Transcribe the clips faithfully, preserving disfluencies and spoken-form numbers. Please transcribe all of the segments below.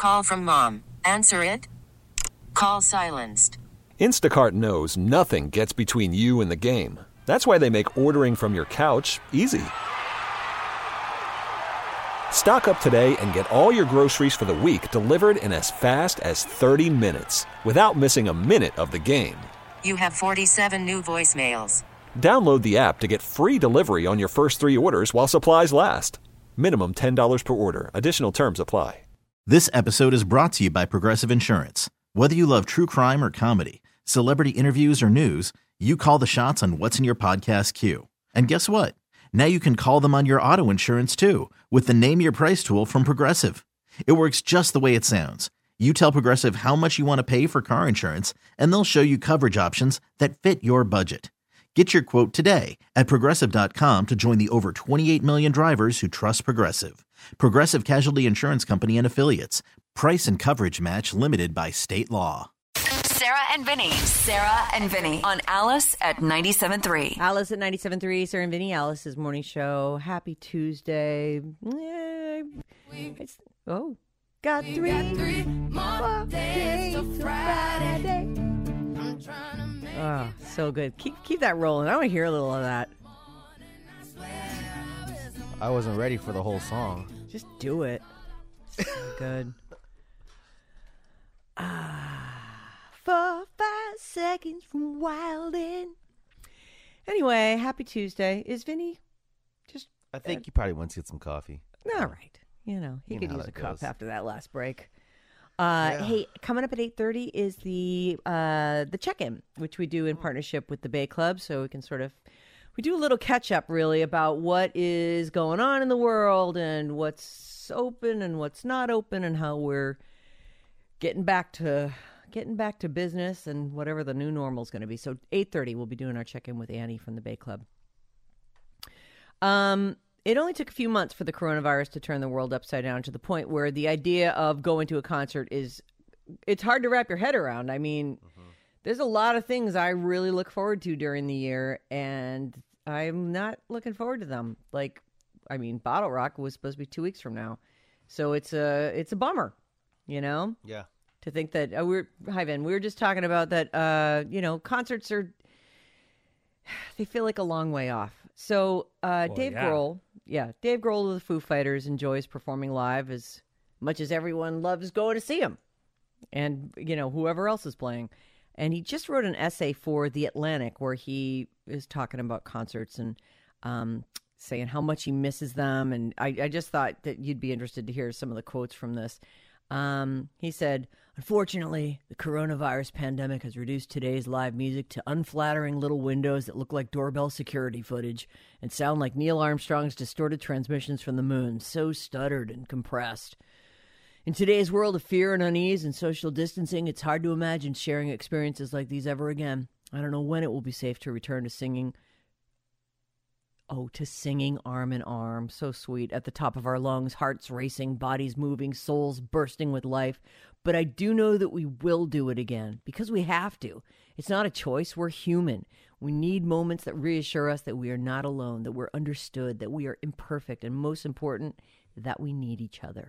Call from mom. Answer it. Call silenced. Instacart knows nothing gets between you and the game. That's why they make ordering from your couch easy. Stock up today and get all your groceries for the week delivered in as fast as thirty minutes without missing a minute of the game. You have forty-seven new voicemails. Download the app to get free delivery on your first three orders while supplies last. Minimum ten dollars per order. Additional terms apply. This episode is brought to you by Progressive Insurance. Whether you love true crime or comedy, celebrity interviews or news, you call the shots on what's in your podcast queue. And guess what? Now you can call them on your auto insurance too with the Name Your Price tool from Progressive. It works just the way it sounds. You tell Progressive how much you want to pay for car insurance, and they'll show you coverage options that fit your budget. Get your quote today at Progressive dot com to join the over twenty-eight million drivers who trust Progressive. Progressive Casualty Insurance Company and Affiliates. Price and coverage match limited by state law. Sarah and Vinny. Sarah and Vinny on Alice at ninety-seven point three. Alice at ninety-seven point three. Sarah and Vinny, Alice's morning show. Happy Tuesday. Yeah, it's, oh, got three, got three more days till Friday. I'm trying to make oh, so good. Keep keep that rolling. I want to hear a little of that. I wasn't ready for the whole song. Just do it. So good. Ah, four, five seconds from wildin'. Anyway, happy Tuesday. Is Vinny just... I think uh, you probably wants to get some coffee. All right. You know, he you could know use a cup goes. after that last break. Uh, yeah. Hey, coming up at eight thirty is the uh, the check-in, which we do in partnership with the Bay Club, so we can sort of... We do a little catch-up, really, about what is going on in the world and what's open and what's not open and how we're getting back to getting back to business and whatever the new normal is going to be. So eight thirty, we'll be doing our check-in with Annie from the Bay Club. Um, it only took a few months for the coronavirus to turn the world upside down to the point where the idea of going to a concert is, it's hard to wrap your head around. I mean... Mm-hmm. There's a lot of things I really look forward to during the year, and I'm not looking forward to them. Like, I mean, Bottle Rock was supposed to be two weeks from now, so it's a it's a bummer, you know. Yeah. To think that uh, we're hi Vin, we were just talking about that. Uh, you know, concerts are they feel like a long way off. So uh, well, Dave yeah. Grohl, yeah, Dave Grohl of the Foo Fighters enjoys performing live as much as everyone loves going to see him, and you know whoever else is playing. And he just wrote an essay for The Atlantic where he is talking about concerts and um, saying how much he misses them. And I, I just thought that you'd be interested to hear some of the quotes from this. Um, he said, "Unfortunately, the coronavirus pandemic has reduced today's live music to unflattering little windows that look like doorbell security footage and sound like Neil Armstrong's distorted transmissions from the moon, so stuttered and compressed. In today's world of fear and unease and social distancing, it's hard to imagine sharing experiences like these ever again. I don't know when it will be safe to return to singing. Oh, to singing arm in arm. So sweet. At the top of our lungs, hearts racing, bodies moving, souls bursting with life. But I do know that we will do it again because we have to. It's not a choice. We're human. We need moments that reassure us that we are not alone, that we're understood, that we are imperfect, and most important, that we need each other."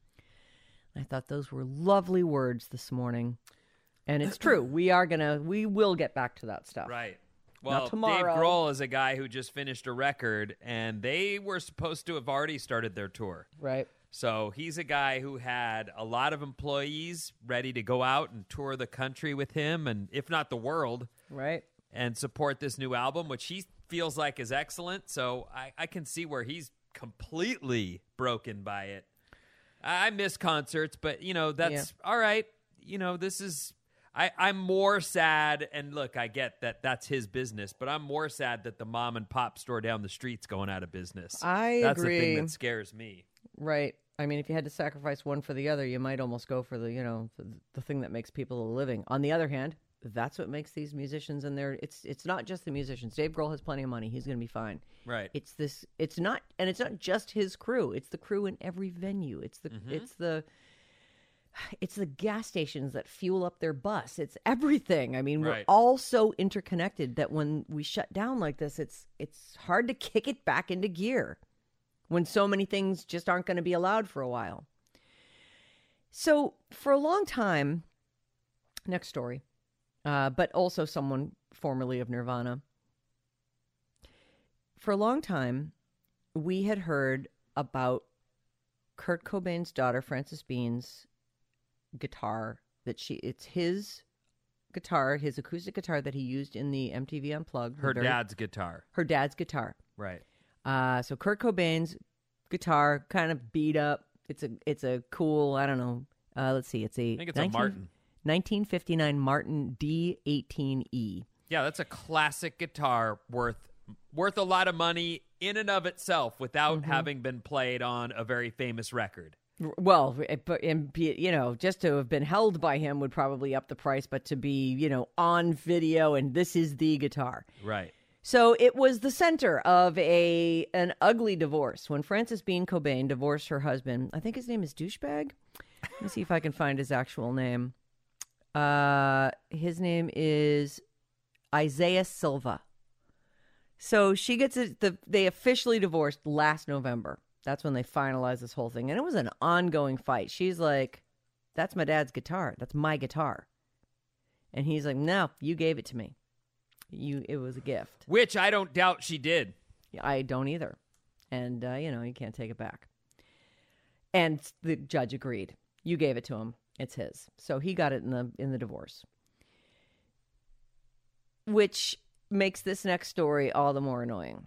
I thought those were lovely words this morning. And it's true. We are going to, we will get back to that stuff. Right. Well, Not tomorrow. Dave Grohl is a guy who just finished a record, and they were supposed to have already started their tour. Right. So he's a guy who had a lot of employees ready to go out and tour the country with him, and if not the world. Right. And support this new album, which he feels like is excellent. So I, I can see where he's completely broken by it. I miss concerts, but, you know, that's yeah. all right. You know, this is, I, I'm more sad, and look, I get that that's his business, but I'm more sad that the mom and pop store down the street's going out of business. I that's agree. That's the thing that scares me. Right. I mean, if you had to sacrifice one for the other, you might almost go for the, you know, the, the thing that makes people a living. On the other hand, that's what makes these musicians and their, it's it's not just the musicians. Dave Grohl has plenty of money. He's going to be fine. Right. It's this, it's not, and it's not just his crew. It's the crew in every venue. It's the, mm-hmm. it's the, it's the gas stations that fuel up their bus. It's everything. I mean, right. we're all so interconnected that when we shut down like this, it's, it's hard to kick it back into gear when so many things just aren't going to be allowed for a while. So for a long time, next story, uh, but also someone formerly of Nirvana. For a long time, we had heard about Kurt Cobain's daughter, Frances Bean's guitar, that she, it's his guitar, his acoustic guitar that he used in the M T V Unplugged. Her very, dad's guitar. Her dad's guitar. Right. Uh, so Kurt Cobain's guitar, kind of beat up. It's a it's a cool, I don't know, uh, let's see, it's a, I think it's nineteen, a Martin. nineteen fifty-nine Martin D eighteen E. Yeah, that's a classic guitar worth worth a lot of money in and of itself without Mm-hmm. having been played on a very famous record. Well, but and be- you know, just to have been held by him would probably up the price, but to be, you know, on video and this is the guitar. Right. So it was the center of a an ugly divorce when Frances Bean Cobain divorced her husband. I think his name is Douchebag. Let me see if I can find his actual name. Uh, his name is Isaiah Silva. So she gets it. The, they officially divorced last November. That's when they finalized this whole thing. And it was an ongoing fight. She's like, that's my dad's guitar. That's my guitar. And he's like, no, you gave it to me. You, it was a gift. Which I don't doubt she did. I don't either. And, uh, you know, you can't take it back. And the judge agreed. You gave it to him. It's his. So he got it in the in the divorce. Which makes this next story all the more annoying.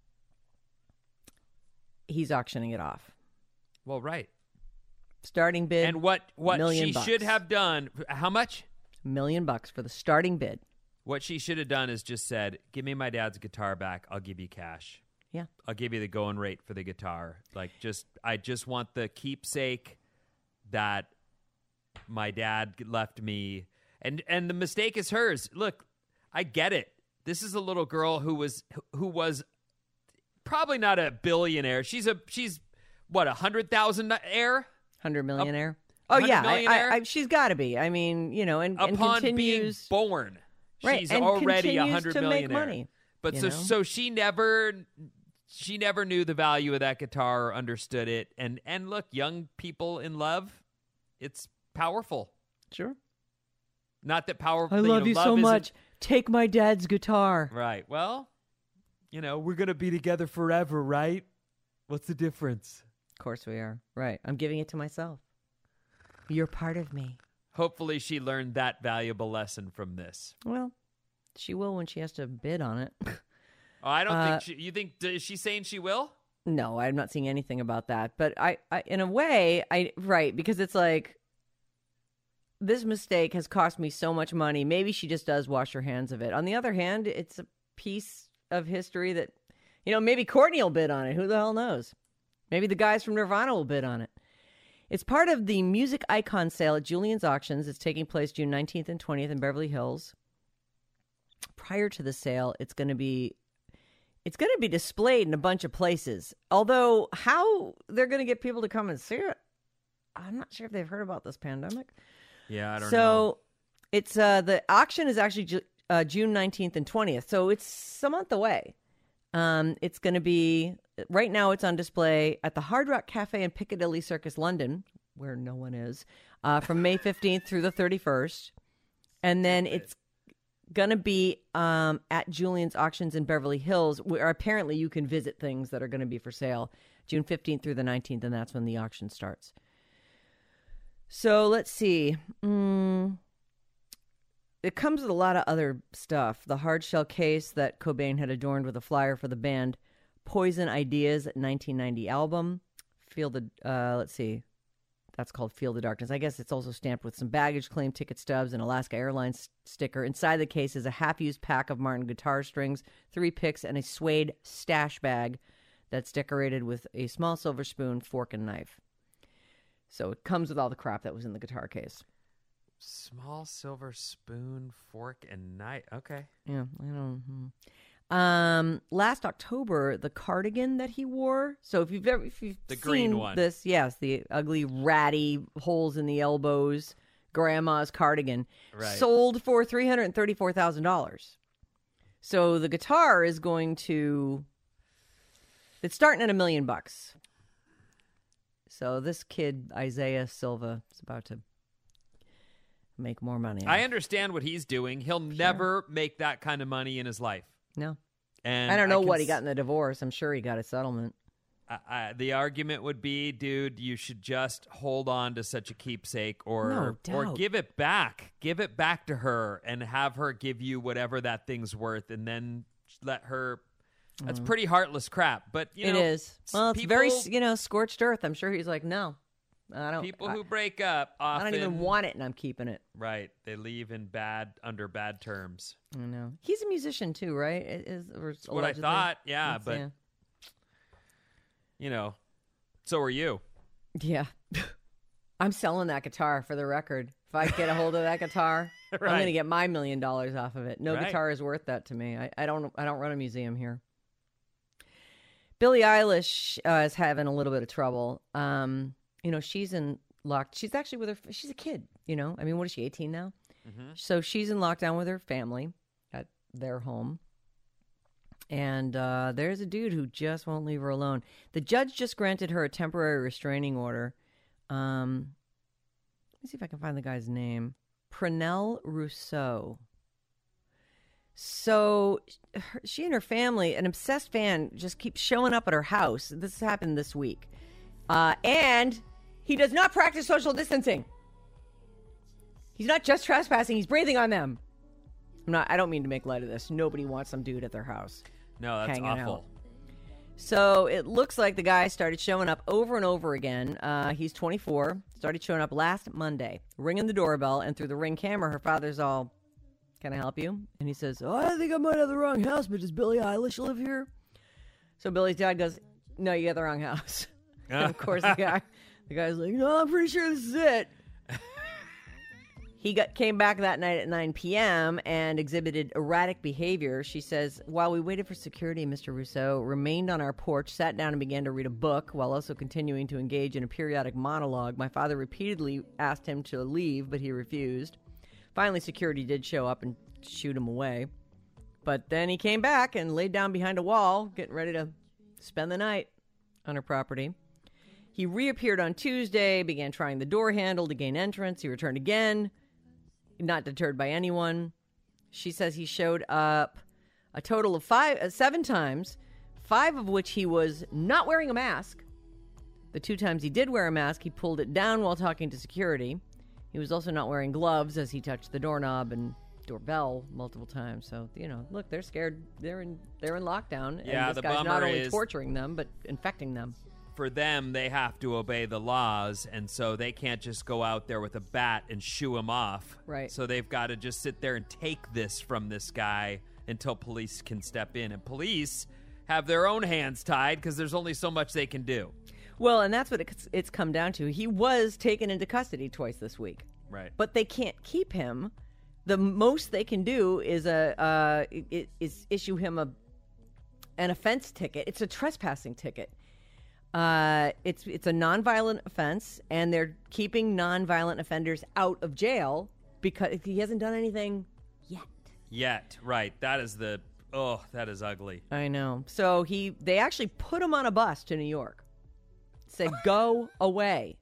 He's auctioning it off. Well, right. Starting bid. And what, what million she bucks. should have done, how much? Million bucks for the starting bid. What she should have done is just said, give me my dad's guitar back. I'll give you cash. Yeah. I'll give you the going rate for the guitar. Like, just, I just want the keepsake that my dad left me. And, and the mistake is hers. Look, I get it. This is a little girl who was, who was probably not a billionaire. She's a, she's what, a hundred thousand heir? Hundred millionaire. A oh yeah, millionaire? I, I, she's got to be. I mean, you know, and, and Upon continues being born, right, she's and already a continues hundred to millionaire. make money. But you so, know? so she never, she never knew the value of that guitar or understood it. And and look, young people in love, it's powerful. Sure. Not that power. I love know, you love so isn't- much. Take my dad's guitar. Right. Well, you know, we're gonna be together forever, right? What's the difference? Of course we are. Right. I'm giving it to myself. You're part of me. Hopefully, she learned that valuable lesson from this. Well, she will when she has to bid on it. Oh, I don't Uh, think she. You think is she saying she will? No, I'm not seeing anything about that. But I, I, in a way, I right because it's like this mistake has cost me so much money. Maybe she just does wash her hands of it. On the other hand, it's a piece of history that, you know, maybe Courtney will bid on it. Who the hell knows? Maybe the guys from Nirvana will bid on it. It's part of the music icon sale at Julien's Auctions. It's taking place June nineteenth and twentieth in Beverly Hills. Prior to the sale, it's going to be it's going to be displayed in a bunch of places. Although how they're going to get people to come and see it, I'm not sure if they've heard about this pandemic. Yeah, I don't so know. it's uh, the auction is actually ju- uh, June nineteenth and twentieth. So it's a month away. Um, it's going to be, right now it's on display at the Hard Rock Cafe in Piccadilly Circus, London, where no one is, uh, from May fifteenth through the thirty-first. And then it's going to be um, at Julien's Auctions in Beverly Hills, where apparently you can visit things that are going to be for sale June fifteenth through the nineteenth, and that's when the auction starts. So let's see. Mm, it comes with a lot of other stuff. The hard shell case that Cobain had adorned with a flyer for the band Poison Ideas nineteen ninety album. Feel the, uh, let's see. That's called Feel the Darkness. I guess it's also stamped with some baggage claim ticket stubs and Alaska Airlines sticker. Inside the case is a half-used pack of Martin guitar strings, three picks, and a suede stash bag that's decorated with a small silver spoon, fork, and knife. So it comes with all the crap that was in the guitar case. Small silver spoon, fork, and knife. Okay. Yeah, I don't know. Um, last October, the cardigan that he wore. So if you've ever, if you've The seen green one. this, yes, the ugly, ratty holes in the elbows, grandma's cardigan, Right. sold for three hundred thirty-four thousand dollars. So the guitar is going to, it's starting at a million bucks. So this kid, Isaiah Silva, is about to make more money. I understand what he's doing. He'll sure. never make that kind of money in his life. No. And I don't know I what he got in the divorce. I'm sure he got a settlement. I, I, the argument would be, dude, you should just hold on to such a keepsake or no doubt. or give it back. Give it back to her and have her give you whatever that thing's worth and then let her. That's mm. pretty heartless crap. But, you know. It is. Well, it's people, very, you know, scorched earth. I'm sure he's like, no. I don't. People I, who break up often. I don't even want it and I'm keeping it. Right. They leave in bad, under bad terms. I know. He's a musician too, right? Is, or That's what I thought. Yeah. That's, but. Yeah. You know, so are you. Yeah. I'm selling that guitar for the record. If I get a hold of that guitar, right. I'm going to get my million dollars off of it. No right. guitar is worth that to me. I, I don't I don't run a museum here. Billie Eilish uh, is having a little bit of trouble. Um, you know, she's in locked. She's actually with her. She's a kid, you know. I mean, what is she, eighteen now? Mm-hmm. So she's in lockdown with her family at their home. And uh, there's a dude who just won't leave her alone. The judge just granted her a temporary restraining order. Um, let me see if I can find the guy's name. Pernell Rousseau. So her, she and her family, an obsessed fan, just keeps showing up at her house. This happened this week. Uh, and he does not practice social distancing. He's not just trespassing. He's breathing on them. I'm not, I don't mean to make light of this. Nobody wants some dude at their house. No, that's awful. Out. So it looks like the guy started showing up over and over again. Uh, he's twenty-four, started showing up last Monday, ringing the doorbell, and through the Ring camera, her father's all, "Can I help you?" And he says, "Oh, I think I might have the wrong house, but does Billie Eilish live here?" So Billie's dad goes, "No, you got the wrong house." And of course, the guy, the guy's like, "No, I'm pretty sure this is it." He got, came back that night at nine p.m. and exhibited erratic behavior. She says, "While we waited for security, Mister Rousseau remained on our porch, sat down and began to read a book while also continuing to engage in a periodic monologue. My father repeatedly asked him to leave, but he refused. Finally, security did show up and shoot him away. But then he came back and laid down behind a wall, getting ready to spend the night on her property. He reappeared on Tuesday, began trying the door handle to gain entrance. He returned again. Not deterred by anyone. She says he showed up a total of five, uh, seven times, five of which he was not wearing a mask. The two times he did wear a mask, he pulled it down while talking to security. He was also not wearing gloves as he touched the doorknob and doorbell multiple times. So, you know, look, they're scared. They're in they're in lockdown. Yeah, and this the guy's bummer not only is torturing them, but infecting them. For them, they have to obey the laws, and so they can't just go out there with a bat and shoo him off. Right. So they've got to just sit there and take this from this guy until police can step in. And police have their own hands tied because there's only so much they can do. Well, and that's what it's, it's come down to. He was taken into custody twice this week. Right. But they can't keep him. The most they can do is a uh, is issue him a an offense ticket. It's a trespassing ticket. Uh, it's it's a nonviolent offense, and they're keeping nonviolent offenders out of jail because he hasn't done anything yet. Yet, right? That is the oh, that is ugly. I know. So he they actually put him on a bus to New York. Said go away.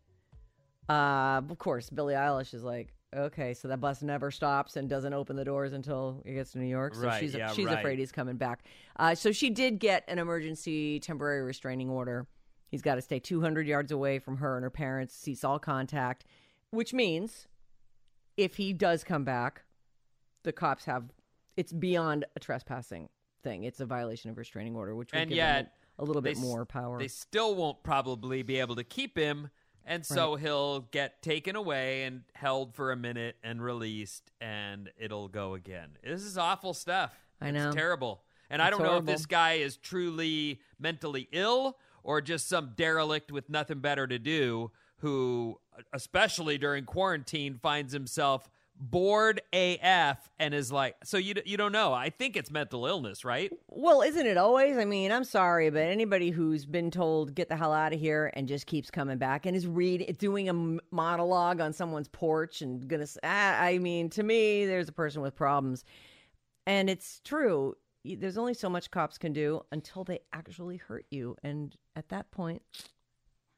Uh, of course, Billie Eilish is like, okay, so that bus never stops and doesn't open the doors until he gets to New York. So right, she's yeah, she's right. afraid he's coming back. Uh, so she did get an emergency temporary restraining order. He's got to stay two hundred yards away from her and her parents, cease all contact, which means if he does come back, the cops have, it's beyond a trespassing thing. It's a violation of restraining order, which would and give yet, him a, a little bit s- more power. They still won't probably be able to keep him, and so right. he'll get taken away and held for a minute and released, and it'll go again. This is awful stuff. I know. It's terrible. And it's I don't horrible. know if this guy is truly mentally ill or just some derelict with nothing better to do who, especially during quarantine, finds himself bored A F and is like, so you you don't know. I think it's mental illness, right? Well, isn't it always? I mean, I'm sorry, but anybody who's been told, get the hell out of here, and just keeps coming back and is read, doing a monologue on someone's porch and gonna, I mean, to me, there's a person with problems. And it's true. There's only so much cops can do until they actually hurt you. And at that point,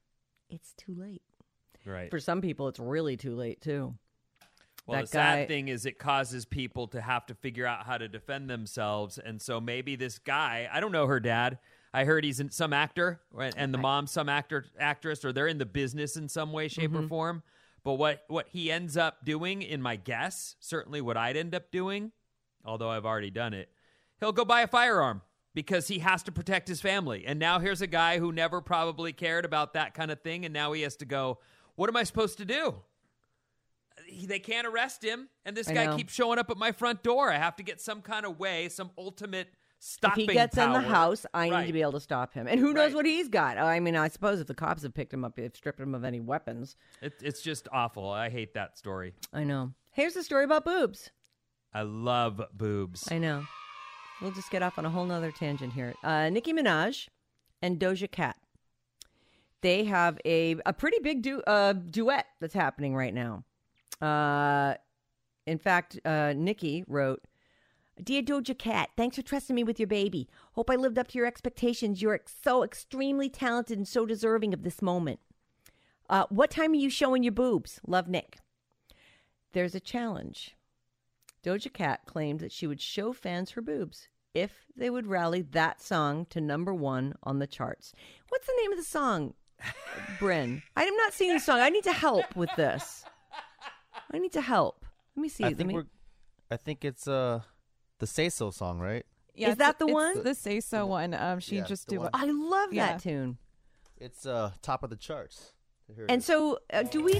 it's too late. Right. For some people, it's really too late, too. Well, that the sad guy- thing is it causes people to have to figure out how to defend themselves. And so maybe this guy, I don't know her dad. I heard he's in some actor, and the mom's some actor, actress, or they're in the business in some way, shape, Mm-hmm. or form. But what, what he ends up doing, in my guess, certainly what I'd end up doing, although I've already done it, he'll go buy a firearm because he has to protect his family. And now here's a guy who never probably cared about that kind of thing, and now he has to go, what am I supposed to do? He, they can't arrest him, and this I guy know. keeps showing up at my front door. I have to get some kind of way, some ultimate stopping If he gets power. in the house, I Right. need to be able to stop him. And who knows Right. what he's got? I mean, I suppose if the cops have picked him up, they've stripped him of any weapons. It, it's just awful. I hate that story. I know. Here's the story about boobs. I love boobs. I know. We'll just get off on a whole nother tangent here. Uh, Nicki Minaj and Doja Cat. They have a, a pretty big du- uh, duet that's happening right now. Uh, in fact, uh, Nicki wrote, Dear Doja Cat, thanks for trusting me with your baby. Hope I lived up to your expectations. You're so extremely talented and so deserving of this moment. Uh, what time are you showing your boobs? Love, Nick. There's a challenge. Doja Cat claimed that she would show fans her boobs if they would rally that song to number one on the charts. What's the name of the song, Bryn? I'm not seeing the song. I need to help with this. I need to help. Let me see. I Let think me- we're. I think it's uh, the Say So song, right? Is it's- that the it's one? The Say So one. Um, she Yeah, just the do. one. I love Yeah. that tune. It's uh, top of the charts. Here it And is. so, uh, do we?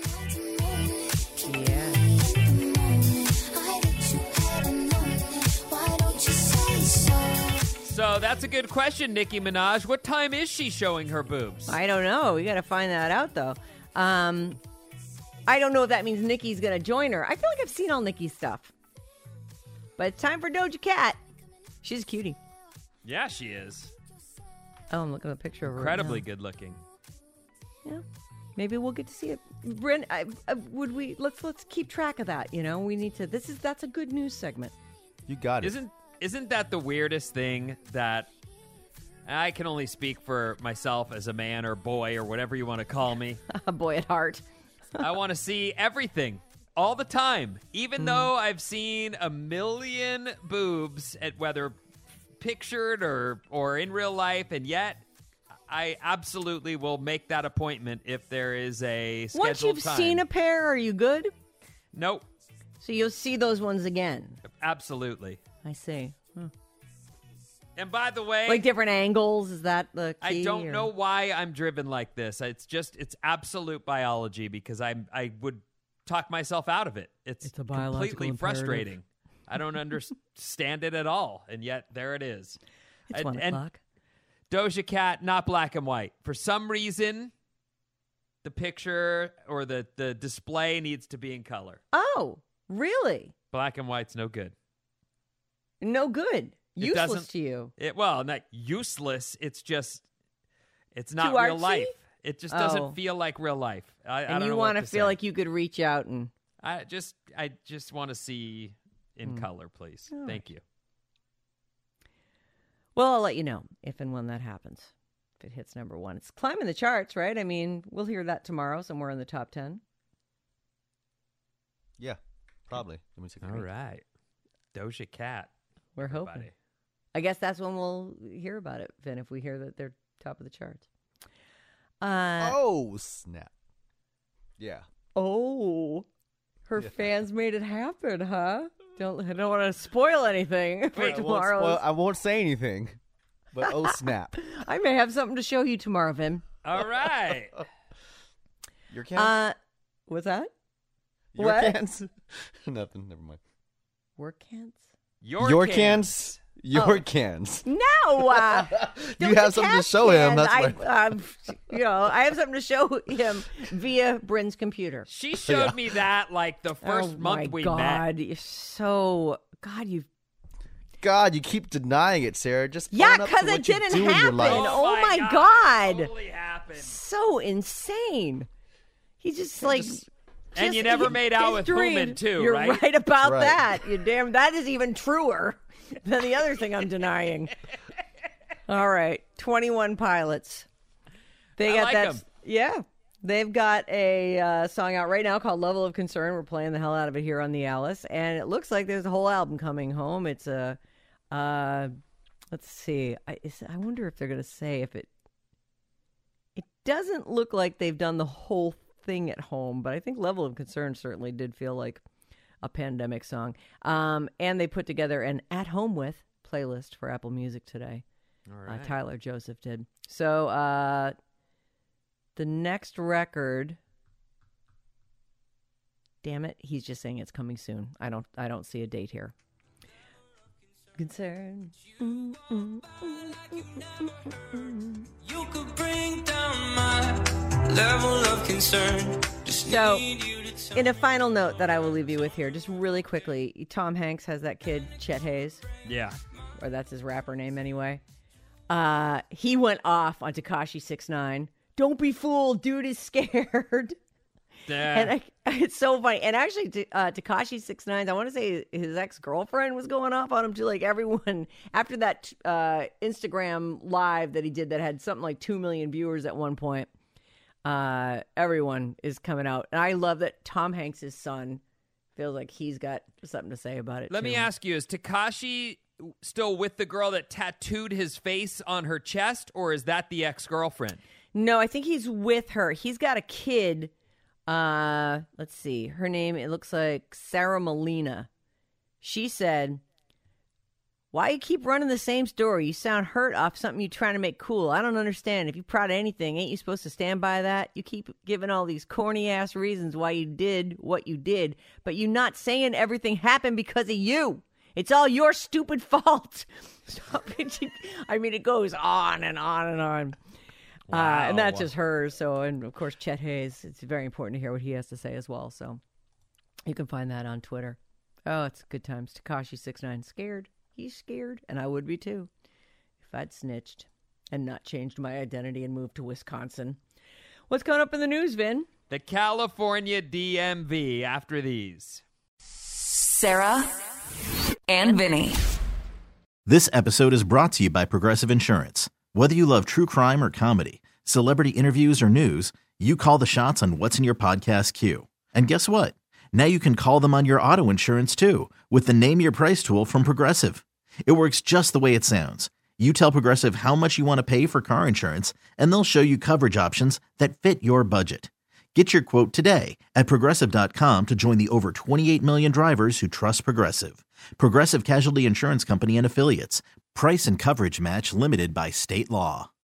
Yeah. So that's a good question, Nicki Minaj. What time is she showing her boobs? I don't know. We got to find that out, though. Um, I don't know if that means Nicki's going to join her. I feel like I've seen all Nicki's stuff. But it's time for Doja Cat. She's a cutie. Yeah, she is. Oh, I'm looking at a picture of her. right Incredibly now. good looking. Yeah. Maybe we'll get to see it. Bryn, I, I, would we let's let's keep track of that, you know? We need to this is that's a good news segment. You got it. Isn't isn't that the weirdest thing that I can only speak for myself as a man or boy or whatever you want to call me. A boy at heart. I want to see everything all the time, even though I've seen a million boobs at whether pictured or or in real life, and yet I absolutely will make that appointment if there is a scheduled Once you've time. seen a pair, are you good? Nope, So you'll see those ones again. absolutely. I see. Hmm. And by the way, Like different angles, is that the key? I don't or- know why I'm driven like this. It's just it's absolute biology because I I would talk myself out of it. It's, It's a biological completely imperative. frustrating. I don't understand it at all, and yet there it is. It's And- one and o'clock. Doja Cat, not black and white. For some reason, the picture or the, the display needs to be in color. Oh, really? Black and white's no good. No good. It Useless doesn't- to you. It well, not useless. It's just it's not Too real artsy? life. It just doesn't Oh. feel like real life. I, I And don't you know want what to to feel say. like you could reach out and I just I just want to see in color, please. Hmm. All Thank you. well, I'll let you know if and when that happens. If it hits number one. It's climbing the charts, right? I mean, we'll hear that tomorrow somewhere in the top ten. Yeah, probably. Let me take a All peek. right. Doja Cat. We're hoping. everybody. I guess that's when we'll hear about it, Vin, if we hear that they're top of the charts. Uh, Oh, snap. Yeah. oh, her fans made it happen, huh? Don't I don't want to spoil anything for I won't, tomorrow. spoil- I won't say anything, but oh, snap. I may have something to show you tomorrow, Vin. All right. Your cans? Uh, what's that? Your what? cans? Nothing. Never mind. Work cans? Your, Your cans. cans? Your Oh. cans. No, uh, You Doja have something to Cat show him. cans. That's why. I, um, you know, I have something to show him via Bryn's computer. She showed me that like the first oh month my we God, met. you're so God, you. God, you keep denying it, Sarah. Just Yeah, own up to 'cause it what you didn't do in your happen. life. Oh my God. God. It totally happened. So insane. He just like. And just- you never he- made out his with dream. Hooman, too, You're right? right about Right. that. You damn. That is even truer than the other thing I'm denying. All right, twenty-one Pilots. They I got like that. 'em. Yeah. They've got a uh, song out right now called Level of Concern. We're playing the hell out of it here on the Alice. And it looks like there's a whole album coming home. It's a, uh, let's see. I, is, I wonder if they're going to say if it, it doesn't look like they've done the whole thing at home, but I think Level of Concern certainly did feel like a pandemic song. Um, and they put together an At Home With playlist for Apple Music today. All right. Uh, Tyler Joseph did. So, uh, the next record, damn it, he's just saying it's coming soon. I don't I don't see a date here. Concern. Mm, mm, mm, mm, mm. You could bring down my level of concern. So, in a final note that I will leave you with here, just really quickly, Tom Hanks has that kid, Chet Hayes. Yeah. Or that's his rapper name anyway. Uh, he went off on Tekashi six nine. Don't be fooled, dude is scared. Yeah. And I, it's so funny. And actually, uh, Tekashi six nine, I want to say his ex-girlfriend was going off on him too. Like everyone, after that uh, Instagram live that he did that had something like two million viewers at one point, uh, everyone is coming out. And I love that Tom Hanks' son feels like he's got something to say about it. Let too. me ask you, is Tekashi still with the girl that tattooed his face on her chest, or is that the ex-girlfriend? No, I think he's with her. He's got a kid. Uh, let's see. Her name, it looks like Sarah Molina. She said, why you keep running the same story? You sound hurt off something you're trying to make cool. I don't understand. If you're proud of anything, ain't you supposed to stand by that? You keep giving all these corny-ass reasons why you did what you did, but you're not saying everything happened because of you. It's all your stupid fault. Stop it. I mean, it goes on and on and on. Wow. Uh, and that's just hers. So, and of course, Chet Hayes. It's very important to hear what he has to say as well. So, you can find that on Twitter. Oh, it's good times. Tekashi six nine, scared. He's scared, and I would be too if I'd snitched and not changed my identity and moved to Wisconsin. What's coming up in the news, Vin? The California D M V after these. Sarah and Vinny. This episode is brought to you by Progressive Insurance. Whether you love true crime or comedy, celebrity interviews or news, you call the shots on what's in your podcast queue. And guess what? Now you can call them on your auto insurance too with the Name Your Price tool from Progressive. It works just the way it sounds. You tell Progressive how much you want to pay for car insurance, and they'll show you coverage options that fit your budget. Get your quote today at Progressive dot com to join the over twenty-eight million drivers who trust Progressive. Progressive Casualty Insurance Company and Affiliates. Price and coverage match limited by state law.